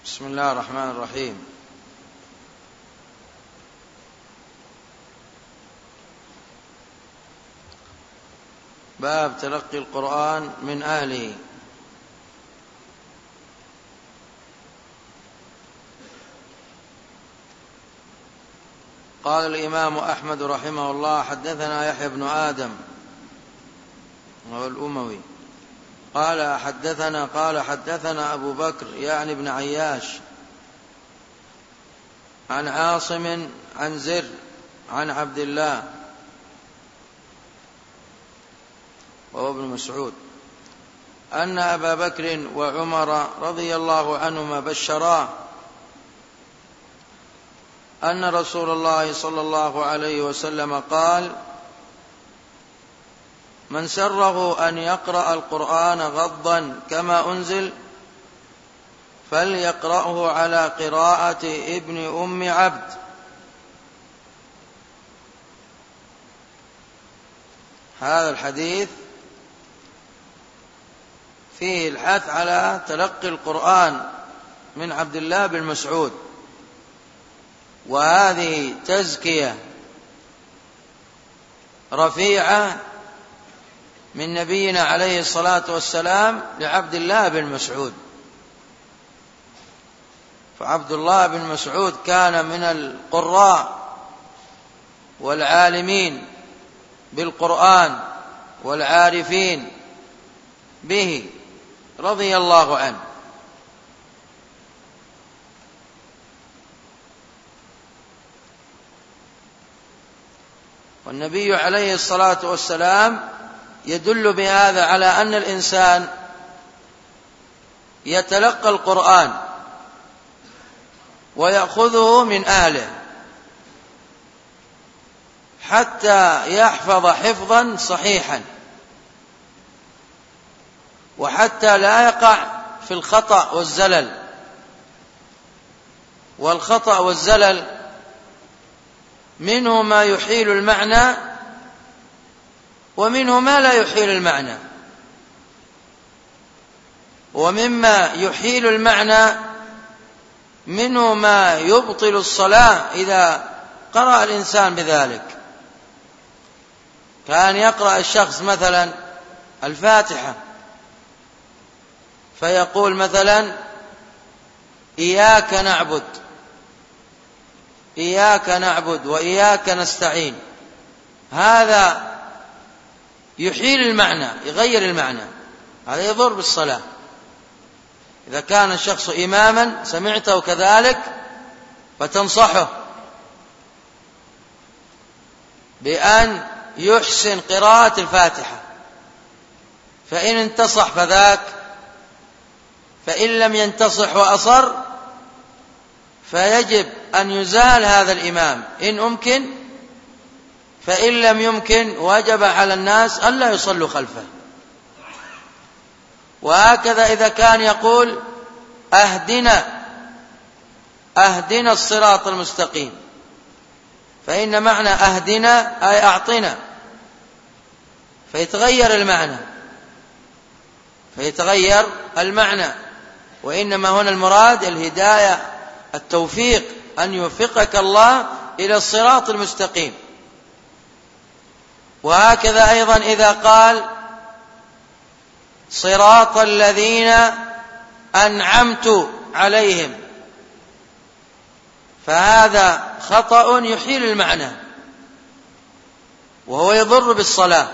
بسم الله الرحمن الرحيم. باب تلقي القرآن من أهله. قال الإمام أحمد رحمه الله: حدثنا يحيى بن آدم وهو الأموي قال حدثنا أبو بكر يعني بن عياش عن عاصم عن زر عن عبد الله وهو ابن مسعود أن أبا بكر وعمر رضي الله عنهما بشراه أن رسول الله صلى الله عليه وسلم قال: من سره أن يقرأ القرآن غضا كما أنزل فليقرأه على قراءة ابن أم عبد. هذا الحديث فيه الحث على تلقي القرآن من عبد الله بن مسعود، وهذه تزكية رفيعة من نبينا عليه الصلاة والسلام لعبد الله بن مسعود. فعبد الله بن مسعود كان من القراء والعالمين بالقرآن والعارفين به رضي الله عنه. والنبي عليه الصلاة والسلام يدل بهذا على أن الإنسان يتلقى القرآن ويأخذه من أهله حتى يحفظ حفظا صحيحا، وحتى لا يقع في الخطأ والزلل. والخطأ والزلل منه ما يحيل المعنى ومنه ما لا يحيل المعنى. ومما يحيل المعنى منه ما يبطل الصلاة إذا قرأ الإنسان بذلك. كان يقرأ الشخص مثلا الفاتحة فيقول مثلا: إياك نعبد وإياك نستعين. هذا يحيل المعنى، يغير المعنى، هذا يضر بالصلاة. إذا كان الشخص إماما سمعته كذلك فتنصحه بأن يحسن قراءة الفاتحة، فإن انتصح فذاك، فإن لم ينتصح وأصر فيجب أن يزال هذا الإمام إن أمكن، فإن لم يمكن وجب على الناس ألا يصلوا خلفه. وهكذا إذا كان يقول: أهدنا الصراط المستقيم، فإن معنى أهدنا أي أعطنا، فيتغير المعنى. وإنما هنا المراد الهداية، التوفيق، أن يوفقك الله إلى الصراط المستقيم. وهكذا أيضا إذا قال: صراط الذين أنعمت عليهم، فهذا خطأ يحيل المعنى وهو يضر بالصلاة،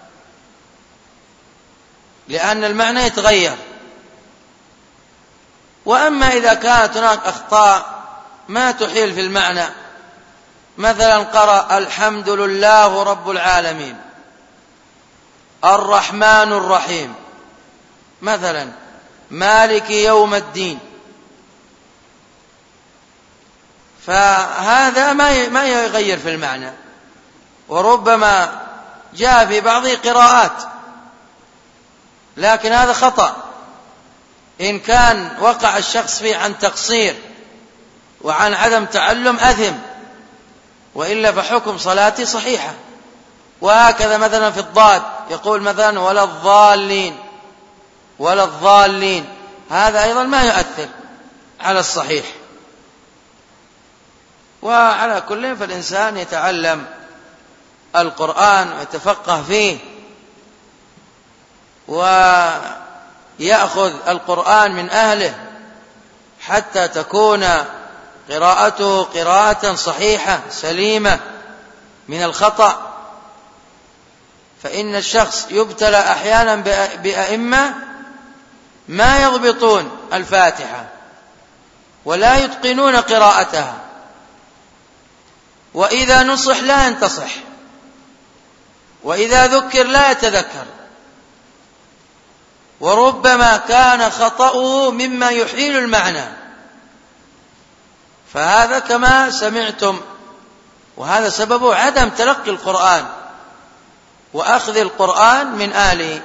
لأن المعنى يتغير. وأما إذا كانت هناك أخطاء ما تحيل في المعنى، مثلا قرأ: الحمد لله رب العالمين الرحمن الرحيم، مثلا مالك يوم الدين، فهذا ما يغير في المعنى. وربما جاء في بعض قراءات، لكن هذا خطأ إن كان وقع الشخص فيه عن تقصير وعن عدم تعلم أثم، وإلا فحكم صلاتي صحيحة. وهكذا مثلا في الضاد يقول مثلا: ولا الضالين، هذا أيضا ما يؤثر، على الصحيح. وعلى كل فالإنسان يتعلم القرآن ويتفقه فيه ويأخذ القرآن من أهله حتى تكون قراءته قراءة صحيحة سليمة من الخطأ. فإن الشخص يبتلى أحيانا بأئمة ما يضبطون الفاتحة ولا يتقنون قراءتها، وإذا نصح لا ينتصح، وإذا ذكر لا يتذكر، وربما كان خطأه مما يحيل المعنى. فهذا كما سمعتم، وهذا سببه عدم تلقي القرآن وأخذ القرآن من أهله.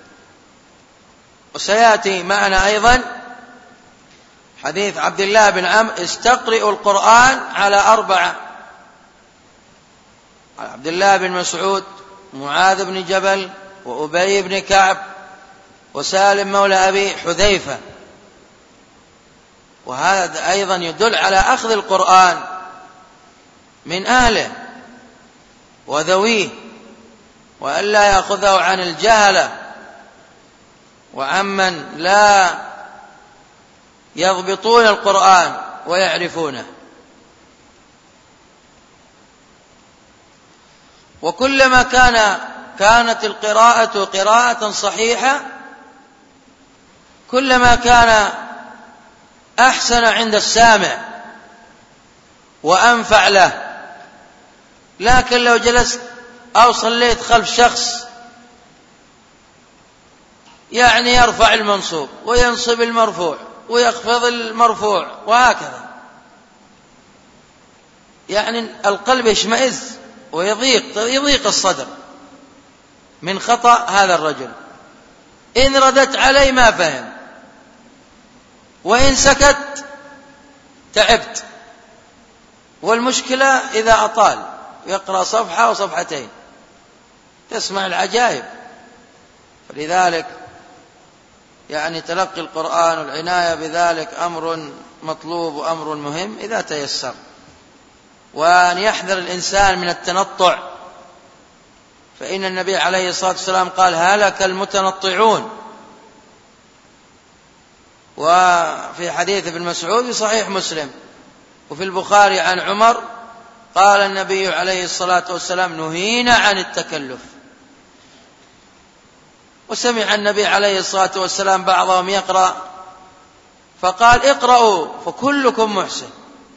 وسيأتي معنا أيضا حديث عبد الله بن عمرو: استقرئوا القرآن على 4: عبد الله بن مسعود، معاذ بن جبل، وأبي بن كعب، وسالم مولى أبي حذيفة. وهذا أيضا يدل على أخذ القرآن من أهله وذويه، وألا يأخذه عن الجهلة وعمن لا يضبطون القرآن ويعرفونه. وكلما كانت القراءة قراءة صحيحة كلما كان أحسن عند السامع وأنفع له. لكن لو جلست أو صليت خلف شخص يعني يرفع المنصوب وينصب المرفوع ويخفض المرفوع وهكذا، يعني القلب يشمئز ويضيق الصدر من خطأ هذا الرجل. إن ردت عليه ما فهم، وإن سكت تعبت. والمشكلة إذا أطال يقرأ صفحة وصفحتين تسمع العجائب. فلذلك يعني تلقي القرآن والعناية بذلك أمر مطلوب وأمر مهم إذا تيسر. وأن يحذر الإنسان من التنطع، فإن النبي عليه الصلاة والسلام قال: هلك المتنطعون. وفي حديث ابن مسعود في صحيح مسلم وفي البخاري عن عمر قال النبي عليه الصلاة والسلام: نهينا عن التكلف. وسمع النبي عليه الصلاة والسلام بعضهم يقرأ فقال: اقرأوا فكلكم محسن.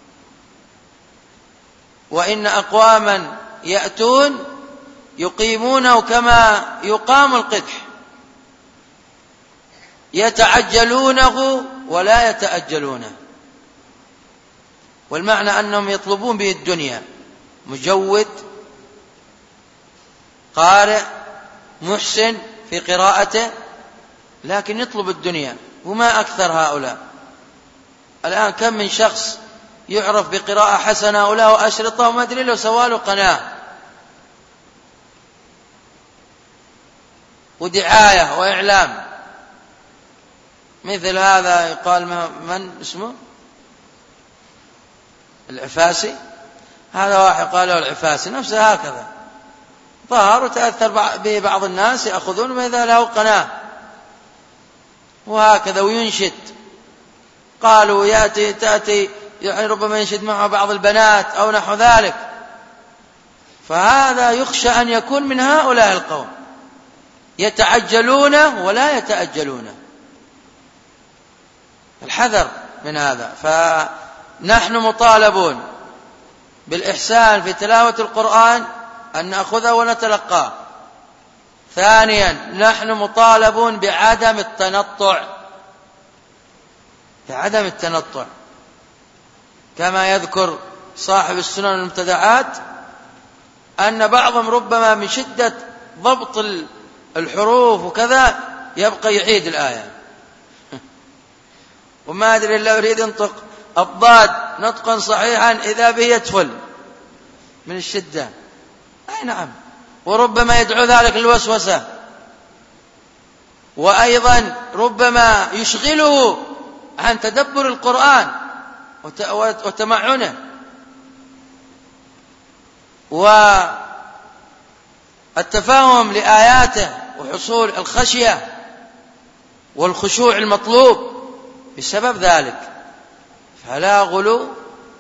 وإن أقواما يأتون يقيمونه كما يقام القدح، يتعجلونه ولا يتأجلونه. والمعنى أنهم يطلبون به الدنيا، مجود قارئ محسن في قراءته، لكن يطلب الدنيا. وما أكثر هؤلاء الآن، كم من شخص يعرف بقراءة حسنة وله أشرطة وما أدري له سواله قناة ودعاية وإعلام. مثل هذا يقال من اسمه العفاسي، هذا واحد قال له العفاسي، نفسه هكذا ظهر وتأثر به بعض الناس يأخذون وإذا له قناة وهكذا. وينشد، قالوا تأتي يعني ربما ينشد معه بعض البنات أو نحو ذلك. فهذا يخشى أن يكون من هؤلاء القوم يتعجلونه ولا يتأجلونه. الحذر من هذا. فنحن مطالبون بالإحسان في تلاوة القرآن، أن نأخذه ونتلقاه. ثانيا، نحن مطالبون بعدم التنطع، كما يذكر صاحب السنن المبتدعات أن بعضهم ربما من شدة ضبط الحروف وكذا يبقى يعيد الآية وما أدري إلا يريد ينطق الضاد نطقا صحيحا إذا به يدخل من الشدة. أي نعم. وربما يدعو ذلك الوسوسة، وأيضا ربما يشغله عن تدبر القرآن وتمعنه والتفاهم لآياته وحصول الخشية والخشوع المطلوب بسبب ذلك. فلا غلو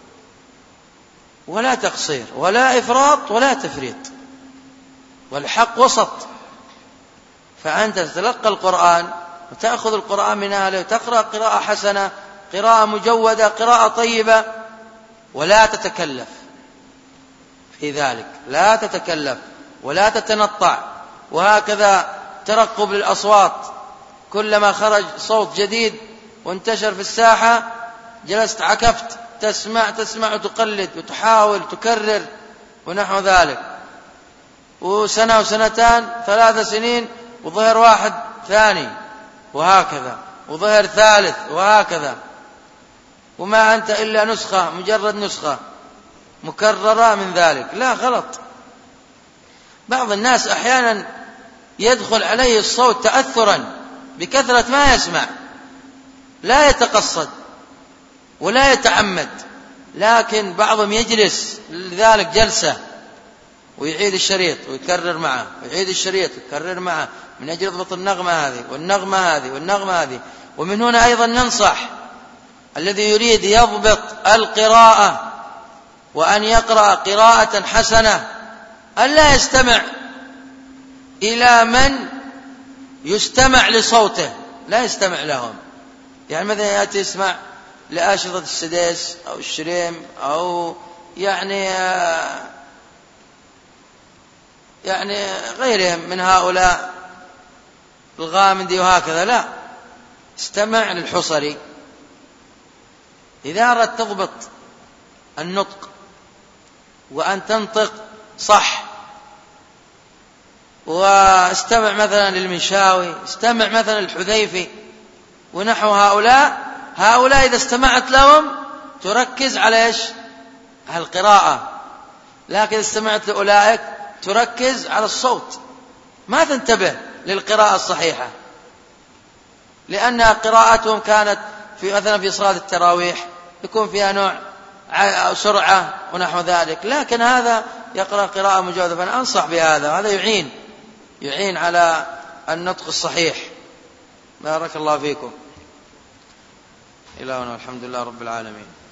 ولا تقصير ولا إفراط ولا تفريط، والحق وسط. فأنت تتلقى القرآن وتأخذ القرآن من أهله وتقرأ قراءة حسنة، قراءة مجودة، قراءة طيبة، ولا تتكلف في ذلك، لا تتكلف ولا تتنطع. وهكذا ترقب للأصوات، كلما خرج صوت جديد وانتشر في الساحة جلست عكفت تسمع وتقلد وتحاول تكرر ونحو ذلك. وسنة وسنتان 3 سنين وظهر واحد ثاني وهكذا، وظهر ثالث وهكذا، وما أنت إلا نسخة، مجرد نسخة مكررة من ذلك. لا، غلط. بعض الناس أحيانا يدخل عليه الصوت تأثرا بكثرة ما يسمع، لا يتقصد ولا يتعمد، لكن بعضهم يجلس لذلك جلسة ويعيد الشريط ويكرر معه ويعيد الشريط ويكرر معه من أجل يضبط النغمة هذه والنغمة هذه والنغمة هذه. ومن هنا أيضا ننصح الذي يريد يضبط القراءة وأن يقرأ قراءة حسنة ألا يستمع إلى من يستمع لصوته، لا يستمع لهم. يعني مثلا يأتي يسمع لأشرطة السديس أو الشريم أو يعني غيرهم من هؤلاء الغامدي وهكذا، لا، استمع للحصري. إذا أردت تضبط النطق وأن تنطق صح، واستمع مثلا للمنشاوي، استمع مثلا للحذيفي ونحو هؤلاء إذا استمعت لهم تركز على إيش؟ على القراءة. لكن إذا استمعت لأولئك تركز على الصوت، ما تنتبه للقراءة الصحيحة، لأن قراءتهم كانت مثلا في صلاة التراويح يكون فيها نوع سرعة ونحو ذلك، لكن هذا يقرأ قراءة مجودة. فأنا أنصح بهذا، وهذا يعين على النطق الصحيح. بارك الله فيكم. إلهنا والحمد لله رب العالمين.